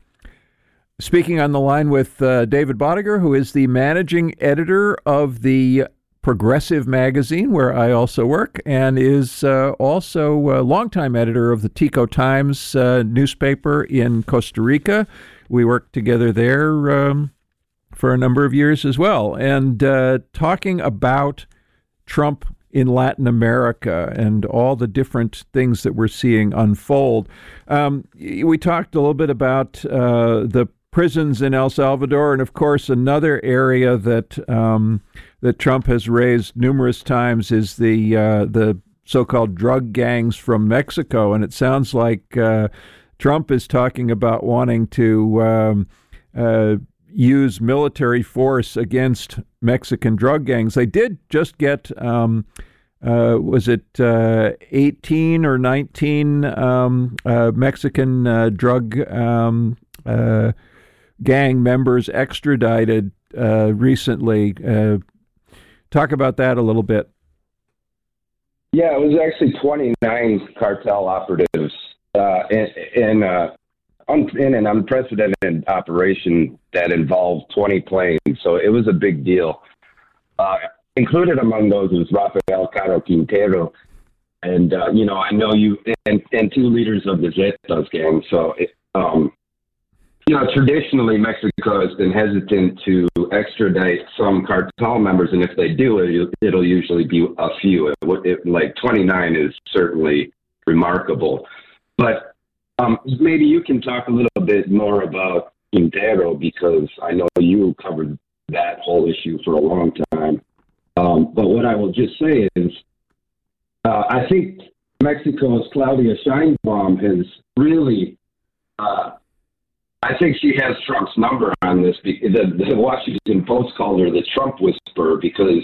Speaking on the line with uh, David Bodiger, who is the managing editor of the Progressive Magazine, where I also work, and is uh, also a longtime editor of the Tico Times uh, newspaper in Costa Rica. We worked together there um, for a number of years as well. And uh, talking about Trump in Latin America and all the different things that we're seeing unfold. Um, we talked a little bit about uh, the prisons in El Salvador, and of course another area that um, that Trump has raised numerous times is the uh, the so-called drug gangs from Mexico. And it sounds like uh, Trump is talking about wanting to um, uh, use military force against Mexican drug gangs. They did just get, um, uh, was it uh, eighteen or nineteen um, uh, Mexican uh, drug um, uh, gang members extradited uh, recently. Uh, talk about that a little bit. Yeah, it was actually twenty-nine cartel operatives uh, in, in, uh, un- in an unprecedented operation that involved twenty planes. So it was a big deal. Uh, included among those was Rafael Caro Quintero. And, uh, you know, I know you and, and two leaders of the Zetas gang. So, it, um, you know, traditionally Mexico has been hesitant to extradite some cartel members. And if they do, it, it'll usually be a few. It, it, like twenty-nine is certainly remarkable. But um, maybe you can talk a little bit more about Quintero, because I know you covered that whole issue for a long time. Um, but what I will just say is, Uh, I think Mexico's Claudia Sheinbaum has really, uh, I think she has Trump's number on this. The, the Washington Post called her the Trump whisperer because,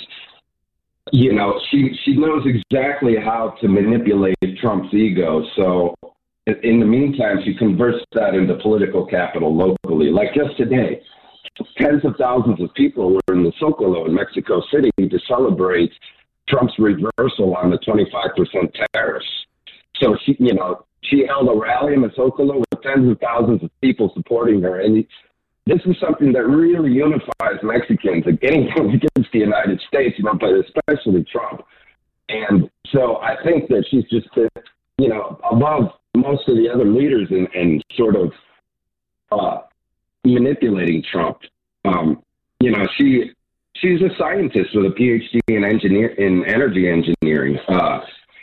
you know, she, she knows exactly how to manipulate Trump's ego. So in the meantime, she converts that into political capital locally. Like just today, tens of thousands of people were in the Zocalo in Mexico City to celebrate Trump's reversal on the twenty-five percent tariffs. So she, you know, she held a rally in the Zocalo with tens of thousands of people supporting her. And this is something that really unifies Mexicans anything against the United States, you know, but especially Trump. And so I think that she's just, you know, above most of the other leaders in, in sort of uh, manipulating Trump. Um, you know, she... She's a scientist with a P H D in engineer in energy engineering, uh,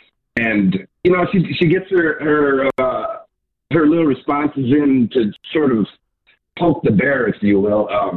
and you know she she gets her her uh, her little responses in to sort of poke the bear, if you will. Um,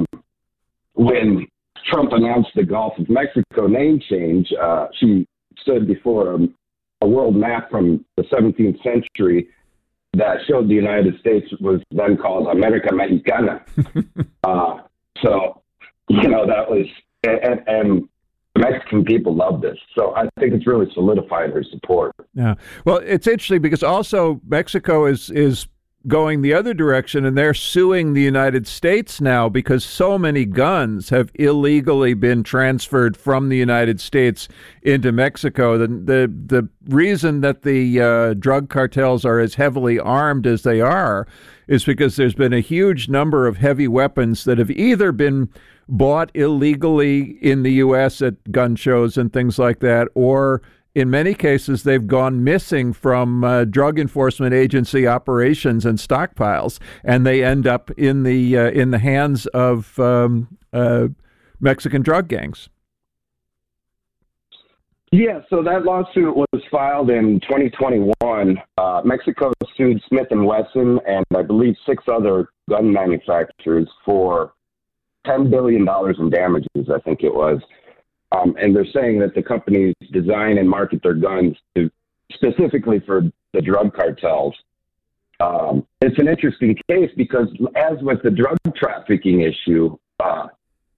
when Trump announced the Gulf of Mexico name change, uh, she stood before a, a world map from the seventeenth century that showed the United States was then called America Mexicana. uh, so you know that was. And, and Mexican people love this. So I think it's really solidified her support. Yeah. Well, it's interesting because also Mexico is is going the other direction, and they're suing the United States now because so many guns have illegally been transferred from the United States into Mexico. The the, the reason that the uh, drug cartels are as heavily armed as they are is because there's been a huge number of heavy weapons that have either been bought illegally in the U S at gun shows and things like that, or in many cases they've gone missing from uh, drug enforcement agency operations and stockpiles, and they end up in the uh, in the hands of um, uh, Mexican drug gangs. Yeah, so that lawsuit was filed in twenty twenty-one. Uh, Mexico sued Smith and Wesson and I believe six other gun manufacturers for ten billion dollars in damages, I think it was. Um, and they're saying that the companies design and market their guns to, specifically for the drug cartels. Um, it's an interesting case because, as with the drug trafficking issue, uh,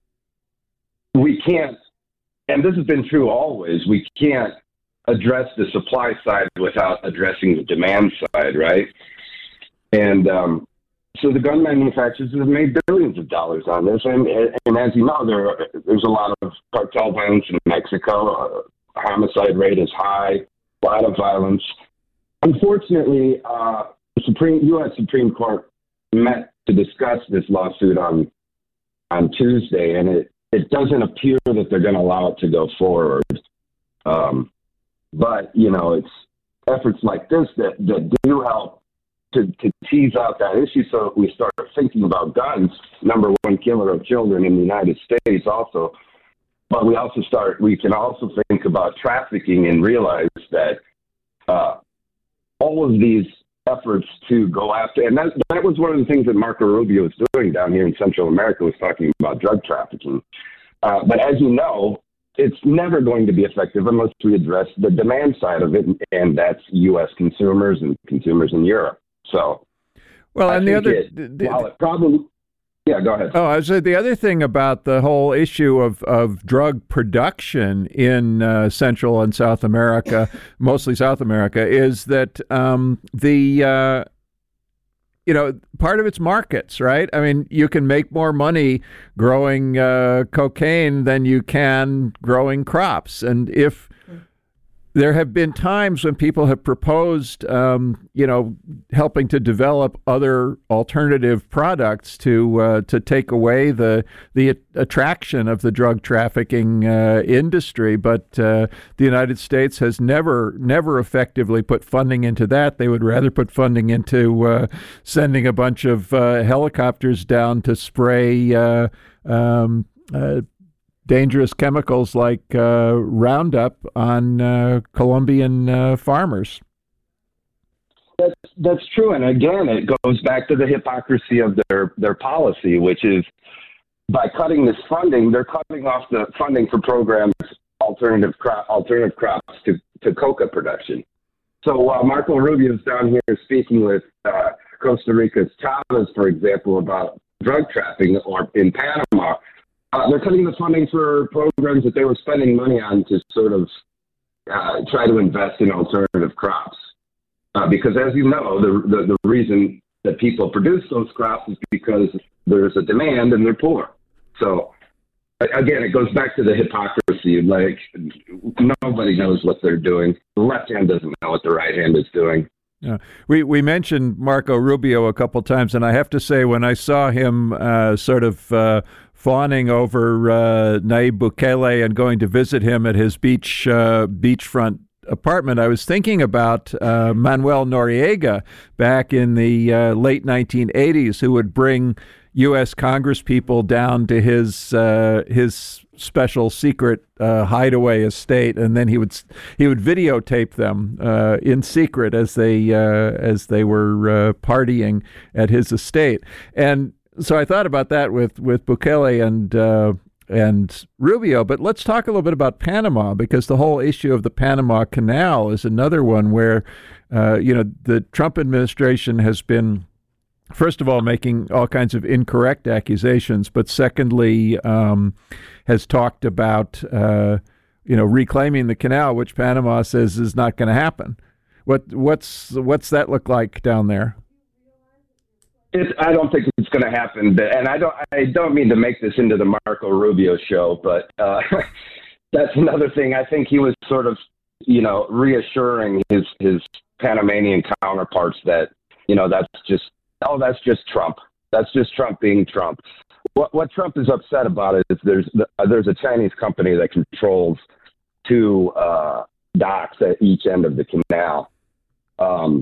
we can't, and this has been true always, we can't address the supply side without addressing the demand side, right? And um, so the gun manufacturers have made billions of dollars on this. And, and as you know, there are, there's a lot of cartel violence in Mexico. Uh, homicide rate is high, a lot of violence. Unfortunately, uh, the Supreme U S Supreme Court met to discuss this lawsuit on on Tuesday, and it, it doesn't appear that they're going to allow it to go forward. Um, but, you know, it's efforts like this that, that do help To, to tease out that issue so we start thinking about guns, number one killer of children in the United States also. But we also start, we can also think about trafficking and realize that uh, all of these efforts to go after, and that, that was one of the things that Marco Rubio was doing down here in Central America, was talking about drug trafficking. Uh, but as you know, it's never going to be effective unless we address the demand side of it, and that's U S consumers and consumers in Europe. So, well, I and the other, it, the, while it probably, yeah, go ahead. Oh, I was saying the other thing about the whole issue of, of drug production in uh, Central and South America, mostly South America, is that um, the uh, you know, part of it's markets, right? I mean, you can make more money growing uh, cocaine than you can growing crops, and if there have been times when people have proposed, um, you know, helping to develop other alternative products to uh, to take away the the attraction of the drug trafficking uh, industry. But uh, the United States has never never effectively put funding into that. They would rather put funding into uh, sending a bunch of uh, helicopters down to spray Uh, um, uh, dangerous chemicals like uh, Roundup on uh, Colombian uh, farmers. That's, that's true. And again, it goes back to the hypocrisy of their, their policy, which is by cutting this funding, they're cutting off the funding for programs, alternative crop, alternative crops to, to coca production. So while Marco Rubio's down here speaking with uh, Costa Rica's Chavez, for example, about drug trafficking, or in Panama, Uh, they're cutting the funding for programs that they were spending money on to sort of uh, try to invest in alternative crops. Uh, because as you know, the, the, the reason that people produce those crops is because there's a demand and they're poor. So again, it goes back to the hypocrisy. Like, nobody knows what they're doing. The left hand doesn't know what the right hand is doing. Yeah. We we mentioned Marco Rubio a couple times, and I have to say, when I saw him uh, sort of uh, fawning over uh, Nayib Bukele and going to visit him at his beach uh, beachfront apartment, I was thinking about uh, Manuel Noriega back in the uh, late nineteen eighties, who would bring U S congresspeople down to his uh, his special secret uh, hideaway estate, and then he would he would videotape them uh, in secret as they uh, as they were uh, partying at his estate. And so I thought about that with with Bukele and uh, and Rubio. But let's talk a little bit about Panama, because the whole issue of the Panama Canal is another one where uh, you know the Trump administration has been, first of all, making all kinds of incorrect accusations, but secondly, um, has talked about, uh, you know, reclaiming the canal, which Panama says is not going to happen. What what's what's that look like down there? It, I don't think it's going to happen, and I don't. I don't mean to make this into the Marco Rubio show, but uh, that's another thing. I think he was sort of, you know, reassuring his his Panamanian counterparts that, you know, that's just. Oh, that's just Trump. That's just Trump being Trump. What what Trump is upset about is there's there's a Chinese company that controls two uh, docks at each end of the canal. Um,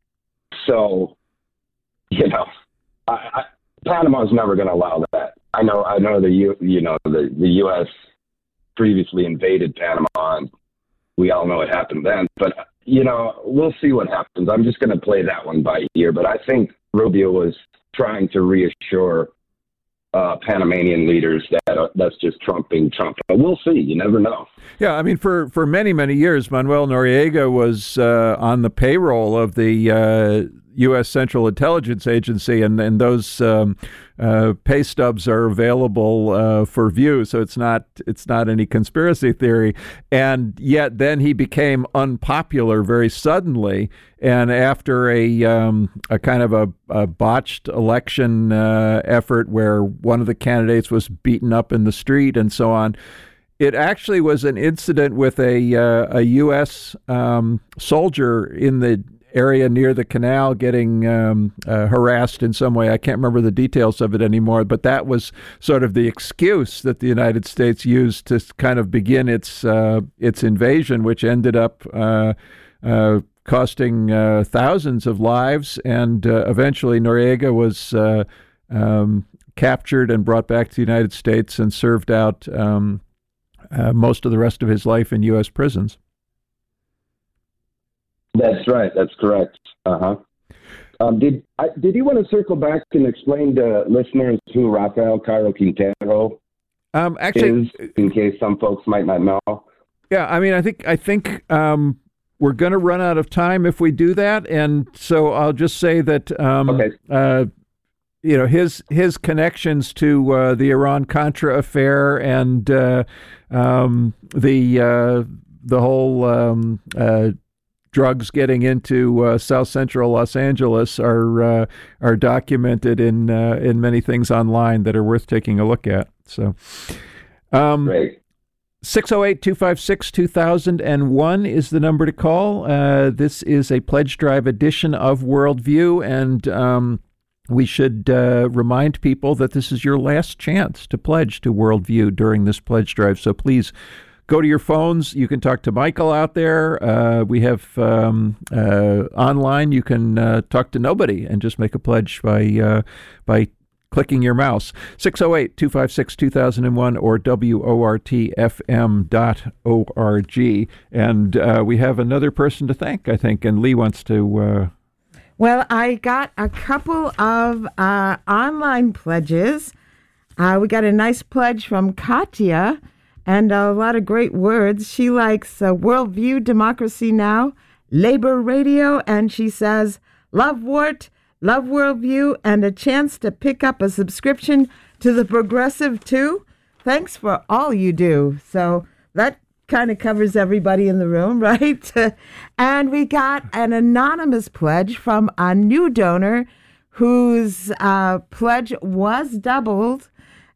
so, you know, I, I, Panama's never going to allow that. I know. I know the U, you know the the U S previously invaded Panama, and we all know what happened then. But you know, we'll see what happens. I'm just going to play that one by ear. But I think Rubio was trying to reassure uh, Panamanian leaders that uh, that's just Trump being Trump. But we'll see. You never know. Yeah, I mean, for, for many, many years, Manuel Noriega was uh, on the payroll of the uh, U S Central Intelligence Agency, and, and those um, uh, pay stubs are available uh, for view. So it's not it's not any conspiracy theory. And yet then he became unpopular very suddenly. And after a um, a kind of a, a botched election uh, effort where one of the candidates was beaten up in the street and so on, it actually was an incident with a uh, a U S um, soldier in the area near the canal getting um, uh, harassed in some way. I can't remember the details of it anymore, but that was sort of the excuse that the United States used to kind of begin its uh, its invasion, which ended up uh, uh, costing uh, thousands of lives. And uh, eventually Noriega was uh, um, captured and brought back to the United States and served out um, uh, most of the rest of his life in U S prisons. That's right. That's correct. Uh-huh. Um, did I, did you want to circle back and explain to listeners who Rafael Caro Quintero um, actually, is, in case some folks might not know? Yeah, I mean, I think I think um, we're going to run out of time if we do that, and so I'll just say that um, okay. uh, you know, his his connections to uh, the Iran-Contra affair and uh, um, the uh, the whole um, uh, drugs getting into uh, South Central Los Angeles are uh, are documented in uh, in many things online that are worth taking a look at. So, um, Great. six oh eight, two five six, two thousand one is the number to call. Uh, this is a pledge drive edition of Worldview, and um, we should uh, remind people that this is your last chance to pledge to Worldview during this pledge drive. So please go to your phones. You can talk to Michael out there. Uh, we have um, uh, online. You can uh, talk to nobody and just make a pledge by uh, by clicking your mouse. six oh eight, two five six, two thousand one or W O R T F M dot org. And uh, we have another person to thank, I think, and Lee wants to... Uh... Well, I got a couple of uh, online pledges. Uh, we got a nice pledge from Katya and a lot of great words. She likes uh, Worldview, Democracy Now!, Labor Radio, and she says, love Wart, love Worldview, and a chance to pick up a subscription to the Progressive too. Thanks for all you do. So that kind of covers everybody in the room, right? And we got an anonymous pledge from a new donor whose uh, pledge was doubled,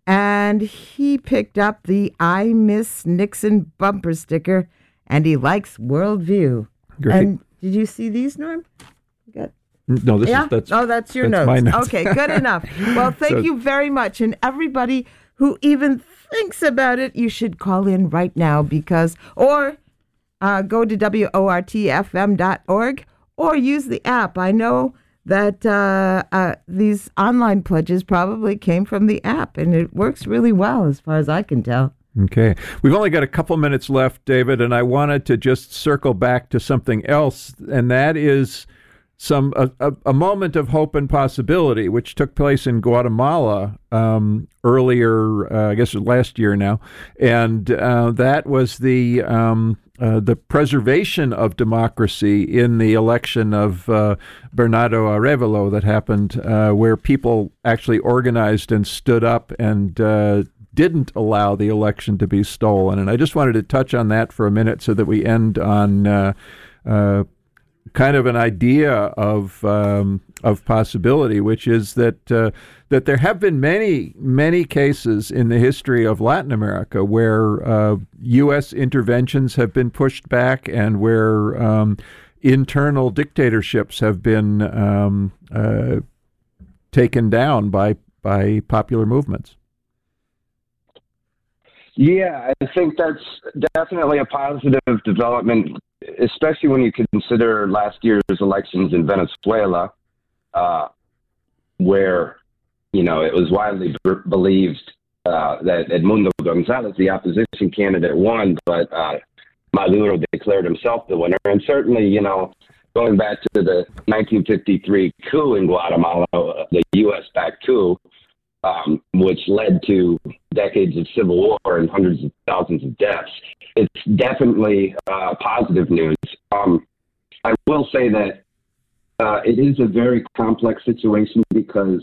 and he picked up the I Miss Nixon bumper sticker, and he likes Worldview. Great. And did you see these, Norm? You got No, this yeah? is that's oh, that's your that's notes. my notes. Okay, good enough. Well, thank So- you very much, and everybody who even thinks about it, you should call in right now because, or uh, go to W O R T F M dot org or use the app. I know that uh, uh, these online pledges probably came from the app, and it works really well as far as I can tell. Okay. We've only got a couple minutes left, David, and I wanted to just circle back to something else, and that is some a, a, a moment of hope and possibility, which took place in Guatemala um, earlier, uh, I guess last year now, and uh, that was the um, uh, the preservation of democracy in the election of uh, Bernardo Arévalo that happened, uh, where people actually organized and stood up and uh, didn't allow the election to be stolen. And I just wanted to touch on that for a minute so that we end on uh, uh, kind of an idea of um, of possibility, which is that uh, that there have been many, many cases in the history of Latin America where uh, U S interventions have been pushed back and where um, internal dictatorships have been um, uh, taken down by by popular movements. Yeah, I think that's definitely a positive development, especially when you consider last year's elections in Venezuela, uh, where, you know, it was widely b- believed uh, that Edmundo Gonzalez, the opposition candidate, won, but uh, Maduro declared himself the winner. And certainly, you know, going back to the nineteen fifty-three coup in Guatemala, uh, the U S-backed coup, Um, which led to decades of civil war and hundreds of thousands of deaths. It's definitely uh, positive news. Um, I will say that uh, it is a very complex situation because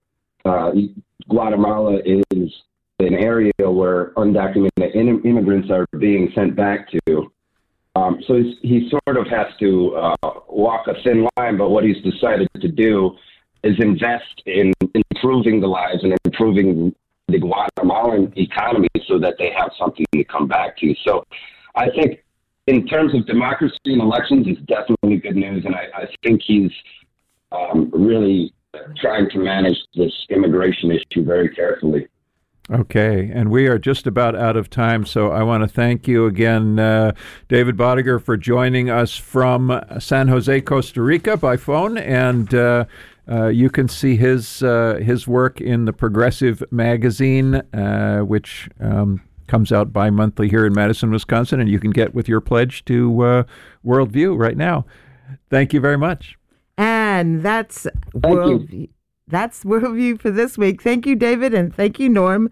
uh, Guatemala is an area where undocumented in- immigrants are being sent back to. Um, so he's, he sort of has to uh, walk a thin line, but what he's decided to do is invest in improving the lives and improving the Guatemalan economy so that they have something to come back to. So I think in terms of democracy and elections, it's definitely good news. And I, I think he's um, really trying to manage this immigration issue very carefully. Okay, and we are just about out of time, so I want to thank you again, uh, David Bodiger, for joining us from San Jose, Costa Rica by phone, and uh, uh, you can see his uh, his work in the Progressive magazine, uh, which um, comes out bi-monthly here in Madison, Wisconsin, and you can get with your pledge to uh, Worldview right now. Thank you very much. And that's Thank Worldview. you. That's Worldview for this week. Thank you, David, and thank you, Norm.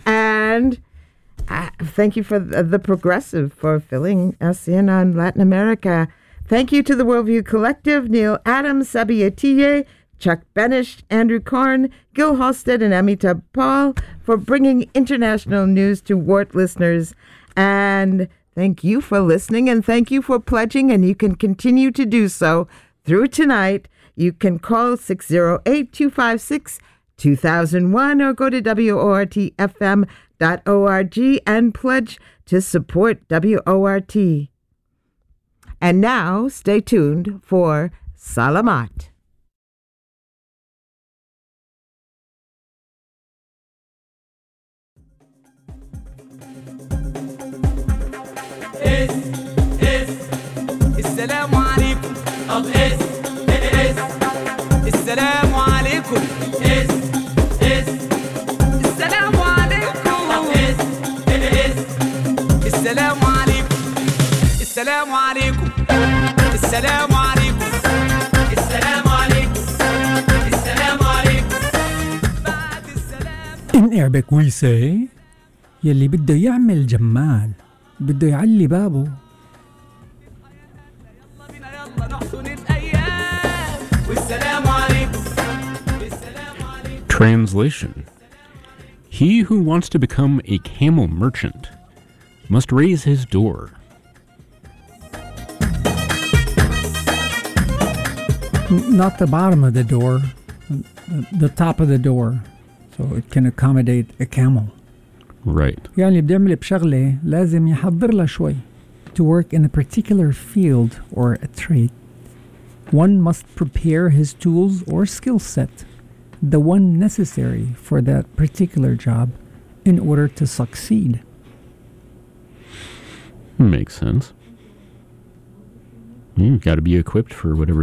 And uh, thank you for the, the Progressive for filling us in on Latin America. Thank you to the Worldview Collective, Neil Adams, Sabi Atiyeh, Chuck Benish, Andrew Korn, Gil Halstead, and Amitabh Paul for bringing international news to Wart listeners. And thank you for listening, and thank you for pledging, and you can continue to do so through tonight. You can call six oh eight, two five six, two thousand one, or go to W O R T F M dot org and pledge to support W O R T. And now, stay tuned for Salamat. اس اس السلام عليكم طب اس اس السلام عليكم اس اس السلام عليكم طب اس اس السلام عليكم السلام عليكم السلام عليكم السلام عليكم السلام عليكم بعد السلام. In Arabic we say يلي بده يعمل جمال بده يعلي بابه. Translation: He who wants to become a camel merchant must raise his door. Not the bottom of the door, the, the top of the door, so it can accommodate a camel. Right. يعني بديعمل بشغلة لازم يحضر لها شوي. To work in a particular field or a trade, one must prepare his tools or skill set, the one necessary for that particular job, in order to succeed. Makes sense. You've got to be equipped for whatever